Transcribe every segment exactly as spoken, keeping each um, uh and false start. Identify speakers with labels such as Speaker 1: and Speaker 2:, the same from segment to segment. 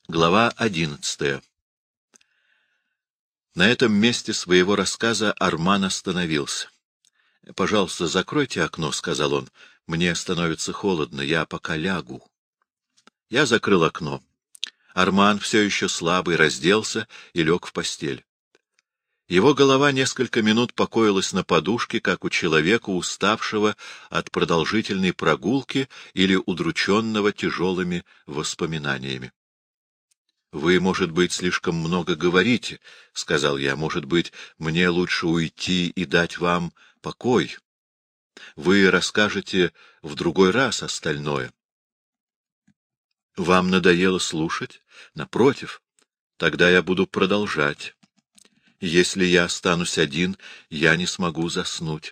Speaker 1: Глава одиннадцатая. На этом месте своего рассказа Арман остановился. — Пожалуйста, закройте окно, — сказал он. — Мне становится холодно, я пока лягу. Я закрыл окно. Арман, все еще слабый, разделся и лег в постель. Его голова несколько минут покоилась на подушке, как у человека, уставшего от продолжительной прогулки или удрученного тяжелыми воспоминаниями. — Вы, может быть, слишком много говорите, — сказал я. — Может быть, мне лучше уйти и дать вам покой. Вы расскажете в другой раз остальное. — Вам надоело слушать? Напротив, тогда я буду продолжать. Если я останусь один, я не смогу заснуть.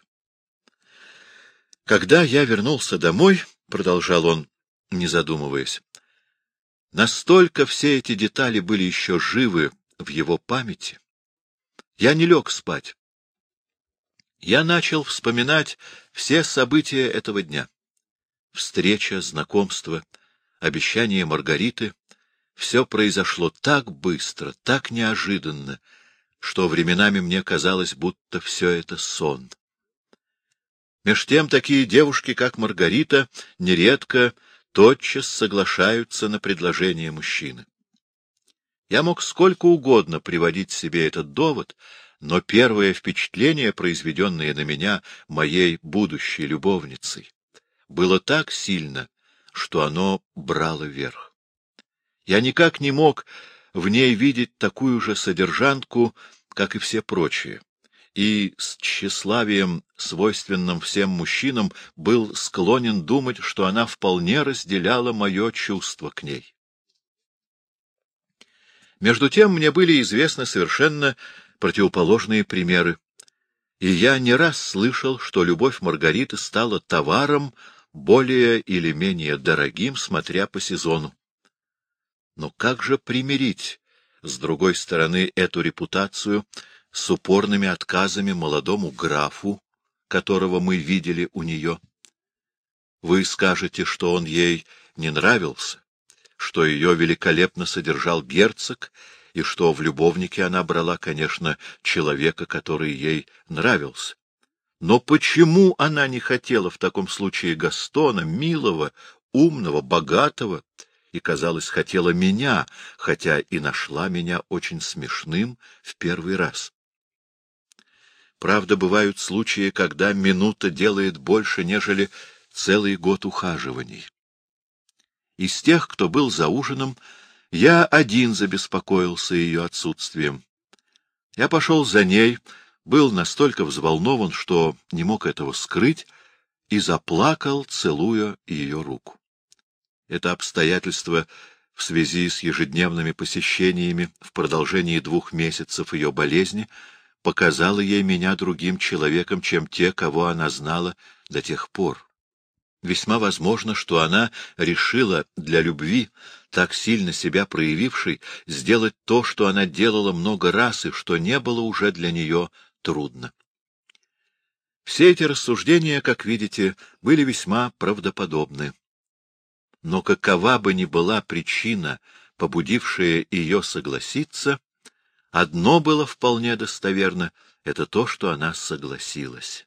Speaker 1: Когда я вернулся домой, — продолжал он, не задумываясь, — настолько все эти детали были еще живы в его памяти. Я не лег спать. Я начал вспоминать все события этого дня. Встреча, знакомство, обещание Маргариты — все произошло так быстро, так неожиданно, что временами мне казалось, будто все это сон. Меж тем такие девушки, как Маргарита, нередко тотчас соглашаются на предложение мужчины. Я мог сколько угодно приводить себе этот довод, но первое впечатление, произведенное на меня моей будущей любовницей, было так сильно, что оно брало верх. Я никак не мог в ней видеть такую же содержанку, как и все прочие, и с тщеславием, свойственным всем мужчинам, был склонен думать, что она вполне разделяла мое чувство к ней. Между тем мне были известны совершенно противоположные примеры, и я не раз слышал, что любовь Маргариты стала товаром, более или менее дорогим, смотря по сезону. Но как же примирить, с другой стороны, эту репутацию с упорными отказами молодому графу, которого мы видели у нее? Вы скажете, что он ей не нравился, что ее великолепно содержал герцог, и что в любовнике она брала, конечно, человека, который ей нравился. Но почему она не хотела в таком случае Гастона, милого, умного, богатого, и, казалось, хотела меня, хотя и нашла меня очень смешным в первый раз? Правда, бывают случаи, когда минута делает больше, нежели целый год ухаживаний. Из тех, кто был за ужином, я один забеспокоился ее отсутствием. Я пошел за ней, был настолько взволнован, что не мог этого скрыть, и заплакал, целуя ее руку. Это обстоятельство в связи с ежедневными посещениями в продолжении двух месяцев ее болезни показало ей меня другим человеком, чем те, кого она знала до тех пор. Весьма возможно, что она решила для любви, так сильно себя проявившей, сделать то, что она делала много раз и что не было уже для нее трудно. Все эти рассуждения, как видите, были весьма правдоподобны. Но какова бы ни была причина, побудившая ее согласиться, одно было вполне достоверно — это то, что она согласилась.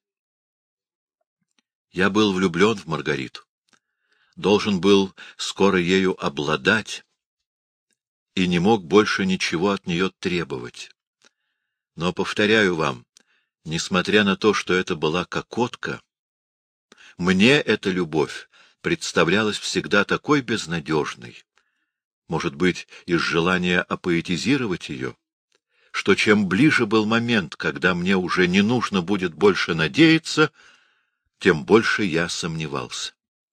Speaker 1: Я был влюблен в Маргариту, должен был скоро ею обладать и не мог больше ничего от нее требовать. Но, повторяю вам, несмотря на то, что это была кокотка, мне эта любовь представлялась всегда такой безнадежной, может быть, из желания опоэтизировать ее, что чем ближе был момент, когда мне уже не нужно будет больше надеяться, тем больше я сомневался.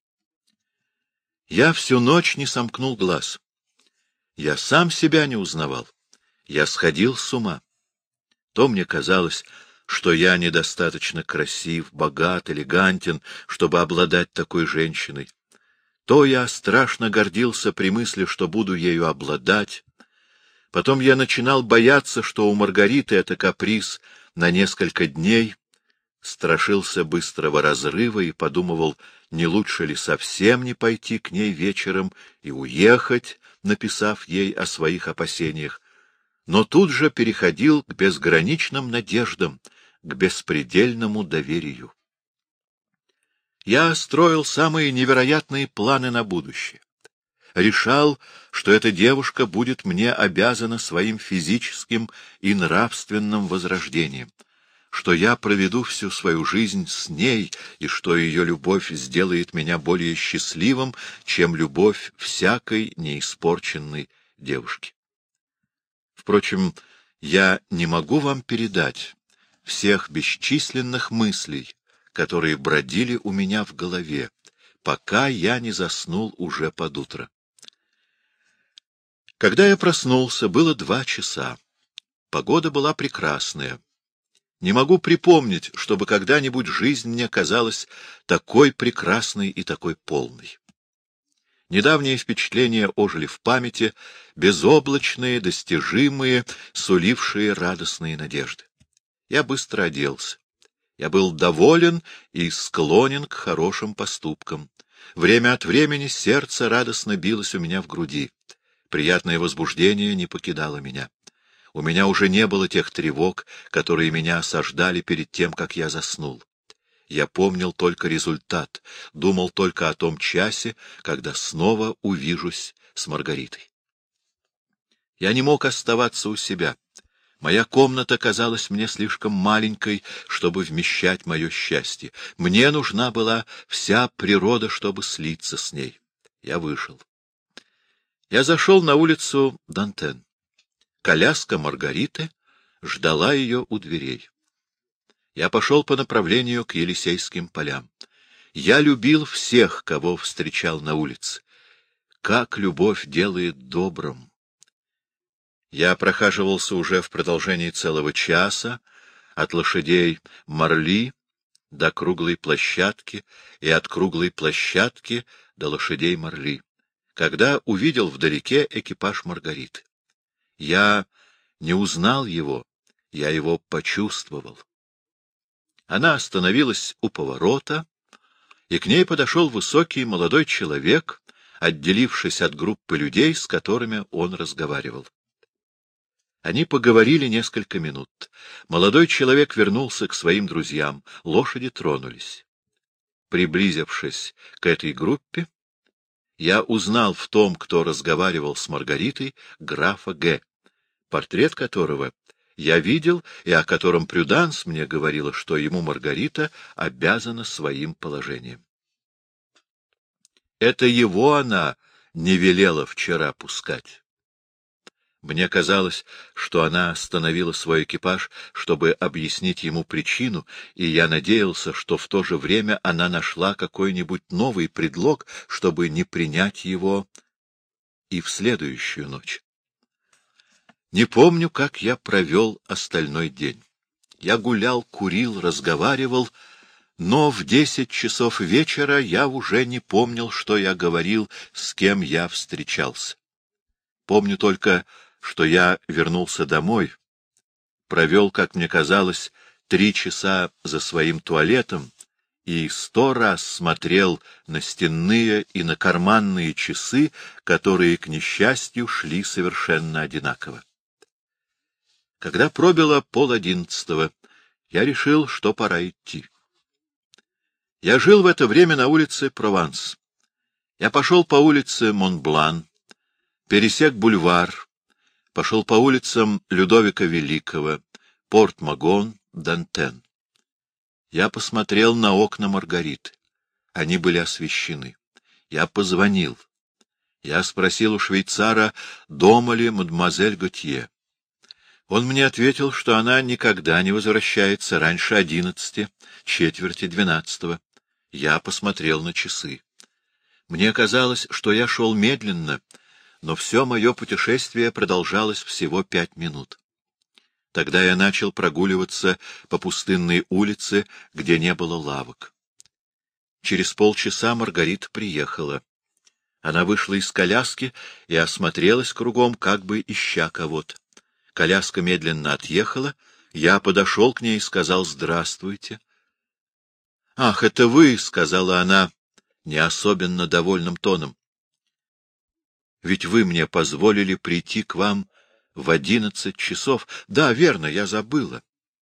Speaker 1: Я всю ночь не сомкнул глаз. Я сам себя не узнавал. Я сходил с ума. То мне казалось, что я недостаточно красив, богат, элегантен, чтобы обладать такой женщиной. То я страшно гордился при мысли, что буду ею обладать. Потом я начинал бояться, что у Маргариты это каприз на несколько дней, страшился быстрого разрыва и подумывал, не лучше ли совсем не пойти к ней вечером и уехать, написав ей о своих опасениях, но тут же переходил к безграничным надеждам, к беспредельному доверию. Я строил самые невероятные планы на будущее. Решал, что эта девушка будет мне обязана своим физическим и нравственным возрождением, что я проведу всю свою жизнь с ней, и что ее любовь сделает меня более счастливым, чем любовь всякой неиспорченной девушки. Впрочем, я не могу вам передать всех бесчисленных мыслей, которые бродили у меня в голове, пока я не заснул уже под утро. Когда я проснулся, было два часа. Погода была прекрасная. Не могу припомнить, чтобы когда-нибудь жизнь мне казалась такой прекрасной и такой полной. Недавние впечатления ожили в памяти, безоблачные, достижимые, сулившие радостные надежды. Я быстро оделся. Я был доволен и склонен к хорошим поступкам. Время от времени сердце радостно билось у меня в груди. Приятное возбуждение не покидало меня. У меня уже не было тех тревог, которые меня осаждали перед тем, как я заснул. Я помнил только результат, думал только о том часе, когда снова увижусь с Маргаритой. Я не мог оставаться у себя. Моя комната казалась мне слишком маленькой, чтобы вмещать мое счастье. Мне нужна была вся природа, чтобы слиться с ней. Я вышел. Я зашел на улицу Дантен. Коляска Маргариты ждала ее у дверей. Я пошел по направлению к Елисейским полям. Я любил всех, кого встречал на улице. Как любовь делает добрым! Я прохаживался уже в продолжении целого часа от лошадей Марли до круглой площадки и от круглой площадки до лошадей Марли, когда увидел вдалеке экипаж Маргариты. Я не узнал его, я его почувствовал. Она остановилась у поворота, и к ней подошел высокий молодой человек, отделившись от группы людей, с которыми он разговаривал. Они поговорили несколько минут. Молодой человек вернулся к своим друзьям, лошади тронулись. Приблизившись к этой группе, я узнал в том, кто разговаривал с Маргаритой, графа Г., портрет которого я видел и о котором Прюданс мне говорила, что ему Маргарита обязана своим положением. Это его она не велела вчера пускать. Мне казалось, что она остановила свой экипаж, чтобы объяснить ему причину, и я надеялся, что в то же время она нашла какой-нибудь новый предлог, чтобы не принять его и в следующую ночь. Не помню, как я провел остальной день. Я гулял, курил, разговаривал, но в десять часов вечера я уже не помнил, что я говорил, с кем я встречался. Помню только, что я вернулся домой, провел, как мне казалось, три часа за своим туалетом и сто раз смотрел на стенные и на карманные часы, которые, к несчастью, шли совершенно одинаково. Когда пробило пол одиннадцатого, я решил, что пора идти. Я жил в это время на улице Прованс. Я пошел по улице Монблан, пересек бульвар, пошел по улицам Людовика Великого, Порт-Магон, Дантен. Я посмотрел на окна Маргариты. Они были освещены. Я позвонил. Я спросил у швейцара, дома ли мадемуазель Готье. Он мне ответил, что она никогда не возвращается раньше одиннадцати, четверти двенадцатого. Я посмотрел на часы. Мне казалось, что я шел медленно, но все мое путешествие продолжалось всего пять минут. Тогда я начал прогуливаться по пустынной улице, где не было лавок. Через полчаса Маргарита приехала. Она вышла из коляски и осмотрелась кругом, как бы ища кого-то. Коляска медленно отъехала, я подошел к ней и сказал «Здравствуйте». — Ах, это вы, — сказала она не особенно довольным тоном. Ведь вы мне позволили прийти к вам в одиннадцать часов. Да, верно, я забыла.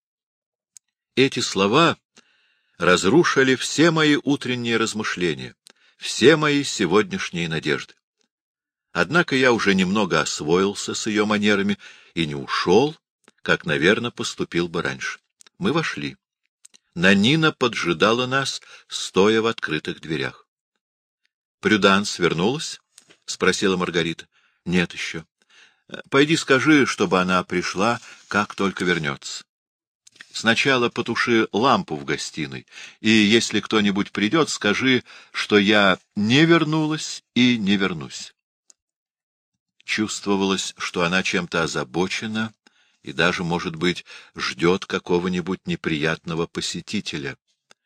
Speaker 1: Эти слова разрушили все мои утренние размышления, все мои сегодняшние надежды. Однако я уже немного освоился с ее манерами и не ушел, как, наверное, поступил бы раньше. Мы вошли. Нанина поджидала нас, стоя в открытых дверях. — Прюданс вернулась? — спросила Маргарита. — Нет еще. — Пойди скажи, чтобы она пришла, как только вернется. Сначала потуши лампу в гостиной, и если кто-нибудь придет, скажи, что я не вернулась и не вернусь. Чувствовалось, что она чем-то озабочена и даже, может быть, ждет какого-нибудь неприятного посетителя.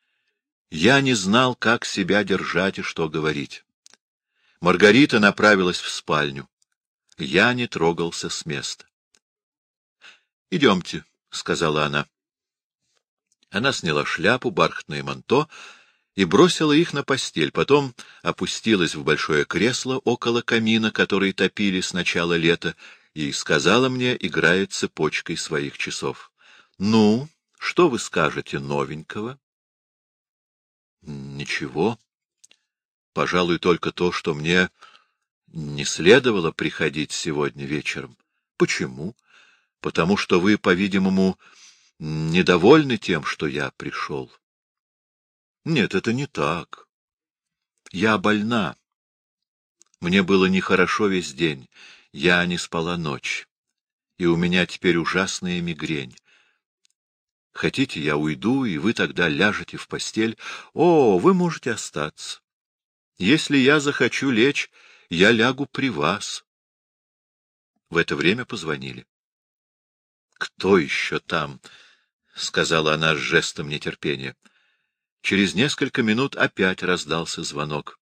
Speaker 1: Я не знал, как себя держать и что говорить. Маргарита направилась в спальню. Я не трогался с места. — Идемте, — сказала она. Она сняла шляпу, бархатное манто и бросила их на постель, потом опустилась в большое кресло около камина, который топили с начала лета, и сказала мне, играя цепочкой своих часов: — Ну, что вы скажете новенького? — Ничего. Пожалуй, только то, что мне не следовало приходить сегодня вечером. — Почему? — Потому что вы, по-видимому, недовольны тем, что я пришел. — Нет, это не так. Я больна. Мне было нехорошо весь день. Я не спала ночь. И у меня теперь ужасная мигрень. Хотите, я уйду, и вы тогда ляжете в постель? О, вы можете остаться. Если я захочу лечь, я лягу при вас. В это время позвонили. — Кто еще там? — сказала она с жестом нетерпения. Через несколько минут опять раздался звонок.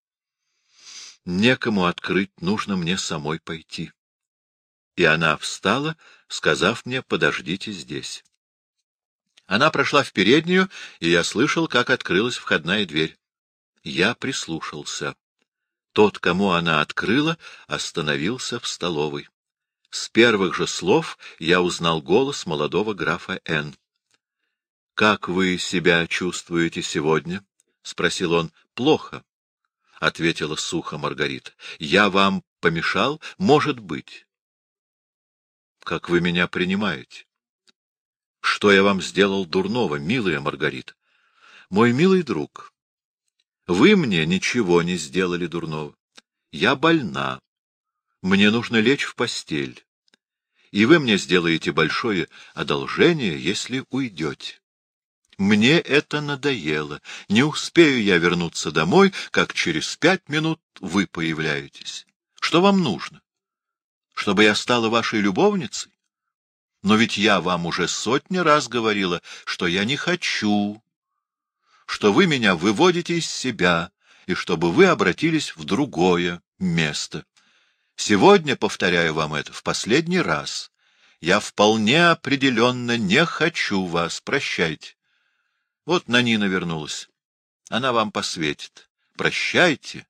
Speaker 1: — Некому открыть, нужно мне самой пойти. И она встала, сказав мне: подождите здесь. Она прошла в переднюю, и я слышал, как открылась входная дверь. Я прислушался. Тот, кому она открыла, остановился в столовой. С первых же слов я узнал голос молодого графа Н. — Как вы себя чувствуете сегодня? — спросил он. — Плохо, — ответила сухо Маргарита. — Я вам помешал? Может быть. — Как вы меня принимаете? — Что я вам сделал дурного, милая Маргарита? — Мой милый друг, вы мне ничего не сделали дурного. Я больна. Мне нужно лечь в постель. И вы мне сделаете большое одолжение, если уйдете. Мне это надоело. Не успею я вернуться домой, как через пять минут вы появляетесь. Что вам нужно? Чтобы я стала вашей любовницей? Но ведь я вам уже сотни раз говорила, что я не хочу, что вы меня выводите из себя, и чтобы вы обратились в другое место. Сегодня, повторяю вам это в последний раз, я вполне определенно не хочу вас. Прощайте. Вот Нанина вернулась. Она вам посветит. Прощайте.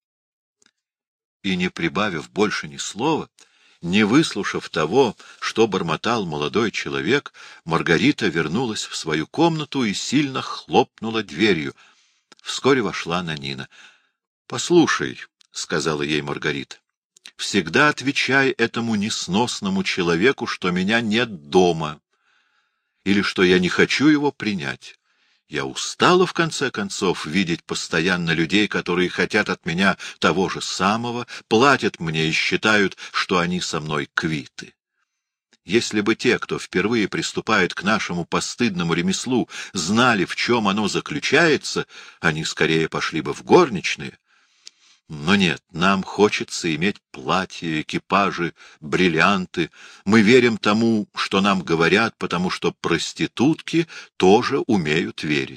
Speaker 1: И, не прибавив больше ни слова, не выслушав того, что бормотал молодой человек, Маргарита вернулась в свою комнату и сильно хлопнула дверью. Вскоре вошла Нанина. — Послушай, — сказала ей Маргарита, — всегда отвечай этому несносному человеку, что меня нет дома, или что я не хочу его принять. Я устала, в конце концов, видеть постоянно людей, которые хотят от меня того же самого, платят мне и считают, что они со мной квиты. Если бы те, кто впервые приступает к нашему постыдному ремеслу, знали, в чем оно заключается, они скорее пошли бы в горничные. Но нет, нам хочется иметь платья, экипажи, бриллианты. Мы верим тому, что нам говорят, потому что проститутки тоже умеют верить.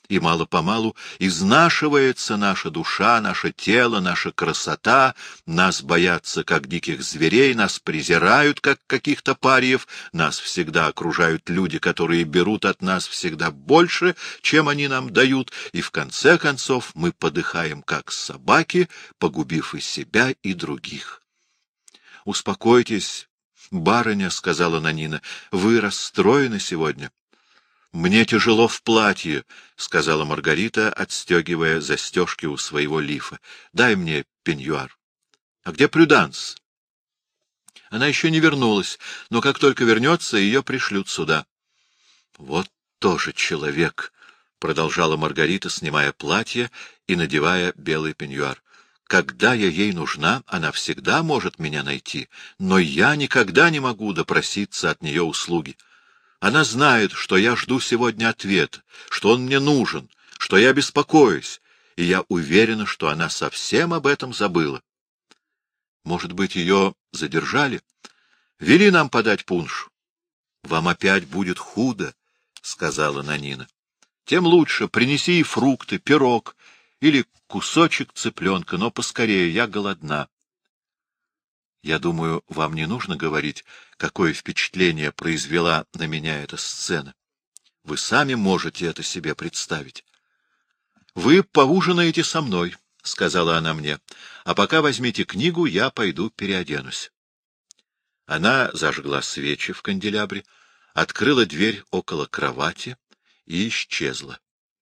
Speaker 1: И мало-помалу изнашивается наша душа, наше тело, наша красота, нас боятся, как диких зверей, нас презирают, как каких-то париев, нас всегда окружают люди, которые берут от нас всегда больше, чем они нам дают, и в конце концов мы подыхаем, как собаки, погубив и себя, и других. — Успокойтесь, барыня, — сказала Нанина, — вы расстроены сегодня. — Мне тяжело в платье, — сказала Маргарита, отстегивая застежки у своего лифа. — Дай мне пеньюар. — А где Прюданс? Она еще не вернулась, но как только вернется, ее пришлют сюда. — Вот тоже человек, — продолжала Маргарита, снимая платье и надевая белый пеньюар. — Когда я ей нужна, она всегда может меня найти, но я никогда не могу допроситься от нее услуги. Она знает, что я жду сегодня ответа, что он мне нужен, что я беспокоюсь, и я уверена, что она совсем об этом забыла. Может быть, ее задержали? Вели нам подать пунш. — Вам опять будет худо, — сказала Нанина. — Тем лучше, принеси и фрукты, пирог или кусочек цыпленка, но поскорее, я голодна. Я думаю, вам не нужно говорить, какое впечатление произвела на меня эта сцена. Вы сами можете это себе представить. — Вы поужинаете со мной, — сказала она мне, — а пока возьмите книгу, я пойду переоденусь. Она зажгла свечи в канделябре, открыла дверь около кровати и исчезла.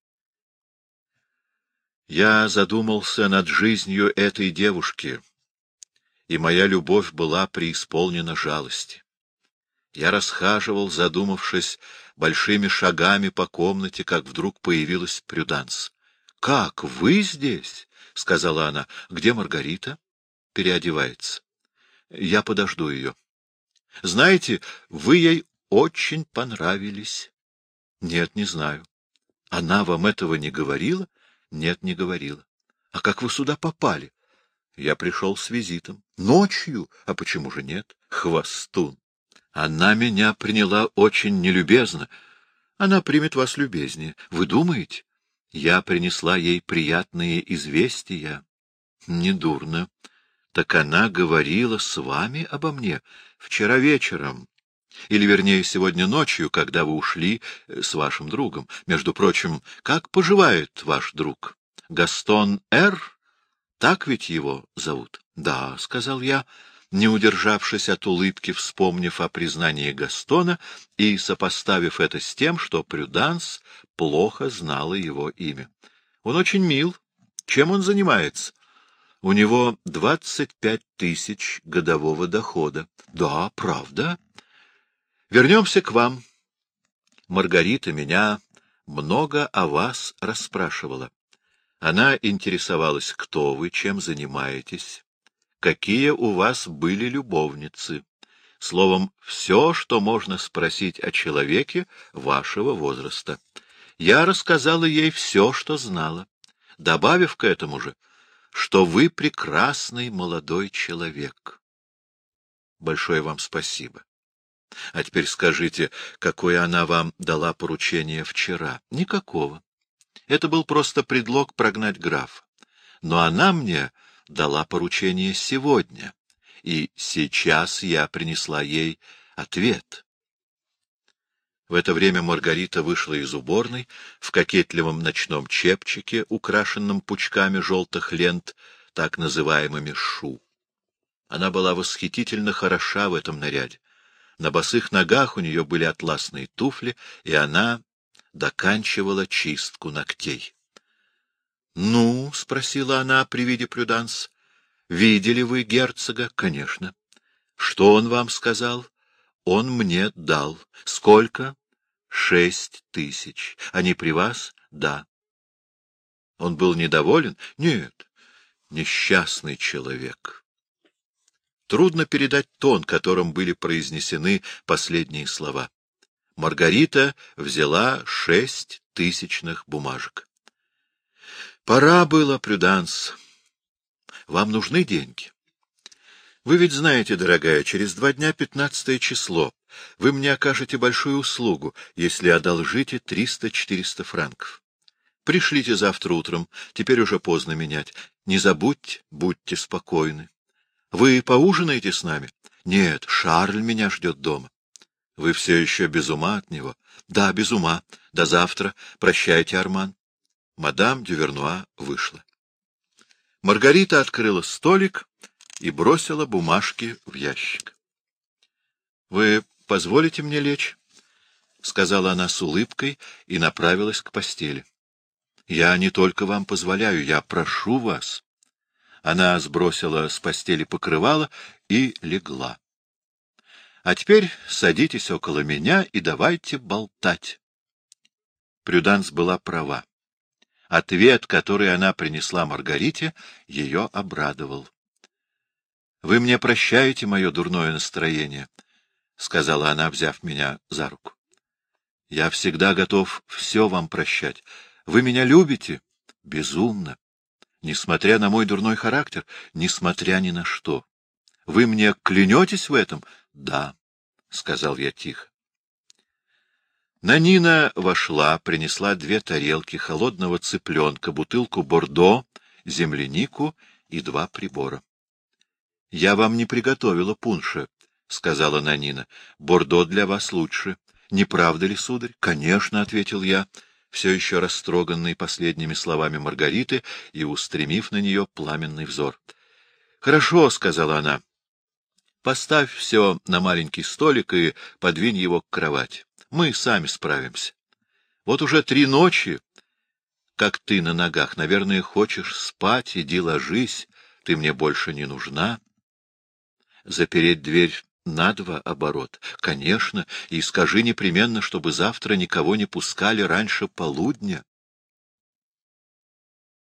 Speaker 1: Я задумался над жизнью этой девушки, и моя любовь была преисполнена жалости. Я расхаживал, задумавшись, большими шагами по комнате, как вдруг появилась Прюданс. — Как, вы здесь? — сказала она. — Где Маргарита? — Переодевается. — Я подожду ее. — Знаете, вы ей очень понравились. — Нет, не знаю. — Она вам этого не говорила? — Нет, не говорила. — А как вы сюда попали? — Я пришел с визитом. — Ночью? А почему же нет? — Хвостун. Она меня приняла очень нелюбезно. Она примет вас любезнее. Вы думаете? Я принесла ей приятные известия. Недурно. Так она говорила с вами обо мне вчера вечером. Или, вернее, сегодня ночью, когда вы ушли с вашим другом. Между прочим, как поживает ваш друг? Гастон Р? Так ведь его зовут? — Да, — сказал я, не удержавшись от улыбки, вспомнив о признании Гастона и сопоставив это с тем, что Прюданс плохо знала его имя. — Он очень мил. Чем он занимается? — У него двадцать пять тысяч годового дохода. — Да, правда? — Вернемся к вам. Маргарита меня много о вас расспрашивала. Она интересовалась, кто вы, чем занимаетесь, какие у вас были любовницы. Словом, все, что можно спросить о человеке вашего возраста. Я рассказала ей все, что знала, добавив к этому же, что вы прекрасный молодой человек. Большое вам спасибо. А теперь скажите, какое она вам дала поручение вчера? Никакого. Это был просто предлог прогнать графа. Но она мне дала поручение сегодня, и сейчас я принесла ей ответ. В это время Маргарита вышла из уборной в кокетливом ночном чепчике, украшенном пучками желтых лент, так называемыми шу. Она была восхитительно хороша в этом наряде. На босых ногах у нее были атласные туфли, и она доканчивала чистку ногтей. — Ну, — спросила она при виде Прюданс, — видели вы герцога? — Конечно. — Что он вам сказал? — Он мне дал. — Сколько? — Шесть тысяч. — Они при вас? — Да. — Он был недоволен? — Нет. Несчастный человек. Трудно передать тон, которым были произнесены последние слова. Маргарита взяла шесть тысячных бумажек. — Пора было, Прюданс. Вам нужны деньги? Вы ведь знаете, дорогая, через два дня пятнадцатое число. Вы мне окажете большую услугу, если одолжите триста-четыреста франков. Пришлите завтра утром, теперь уже поздно менять. Не забудьте, будьте спокойны. Вы поужинаете с нами? Нет, Шарль меня ждет дома. Вы все еще без ума от него? Да, без ума. До завтра. Прощайте, Арман. Мадам Дювернуа вышла. Маргарита открыла столик и бросила бумажки в ящик. — Вы позволите мне лечь? — сказала она с улыбкой и направилась к постели. — Я не только вам позволяю, я прошу вас. Она сбросила с постели покрывало и легла. — А теперь садитесь около меня и давайте болтать. Прюданс была права. Ответ, который она принесла Маргарите, ее обрадовал. — Вы мне прощаете мое дурное настроение, — сказала она, взяв меня за руку. — Я всегда готов все вам прощать. Вы меня любите? Безумно. Несмотря на мой дурной характер, несмотря ни на что. Вы мне клянетесь в этом? — Да, — сказал я тихо. Нанина вошла, принесла две тарелки холодного цыпленка, бутылку бордо, землянику и два прибора. — Я вам не приготовила пунша, — сказала Нанина. — Бордо для вас лучше. Не правда ли, сударь? — Конечно, — ответил я, все еще растроганный последними словами Маргариты и устремив на нее пламенный взор. — Хорошо, — сказала она. — Поставь все на маленький столик и подвинь его к кровати. Мы сами справимся. Вот уже три ночи, как ты на ногах. Наверное, хочешь спать, иди ложись, ты мне больше не нужна. Запереть дверь на два оборота? Конечно, и скажи непременно, чтобы завтра никого не пускали раньше полудня.